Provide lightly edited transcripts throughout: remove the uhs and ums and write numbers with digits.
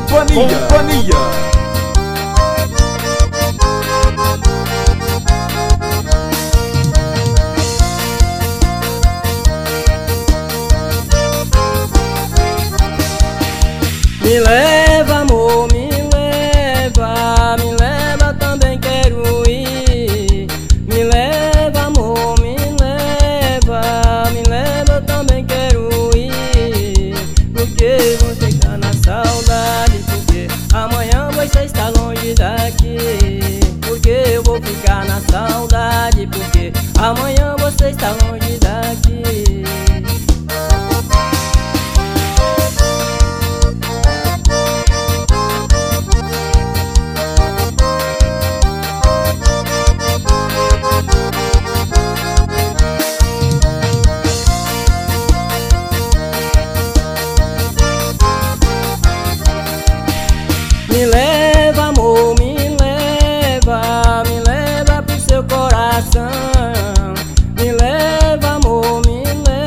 Companhia. Me leva, amor, me leva, também quero ir. Me leva, amor, me leva, eu também quero ir. Porque vou ficar na saudade, porque amanhã você está longe daqui. Porque eu vou ficar na saudade, porque amanhã você está longe daqui. Me leva, amor, me leva pro seu coração. Me leva, amor, me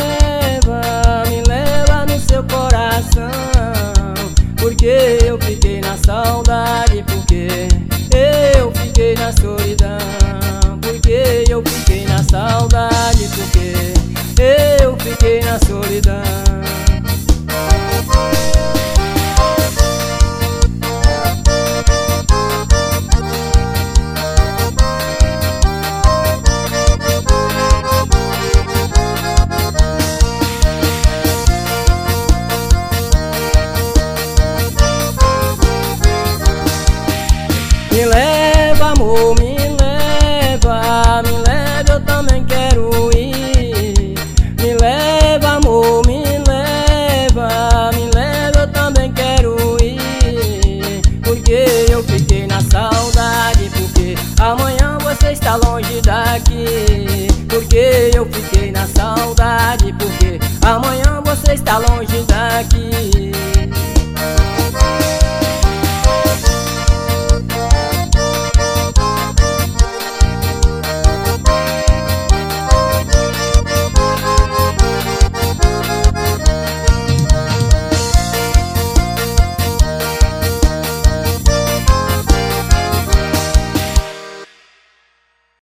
leva no seu coração. Porque eu fiquei na saudade, porque eu fiquei na solidão. Porque eu fiquei na saudade, porque eu fiquei na solidão. Me leva, amor, me leva, eu também quero ir. Me leva, amor, me leva, eu também quero ir. Porque eu fiquei na saudade, porque amanhã você está longe daqui. Porque eu fiquei na saudade, porque amanhã você está longe daqui.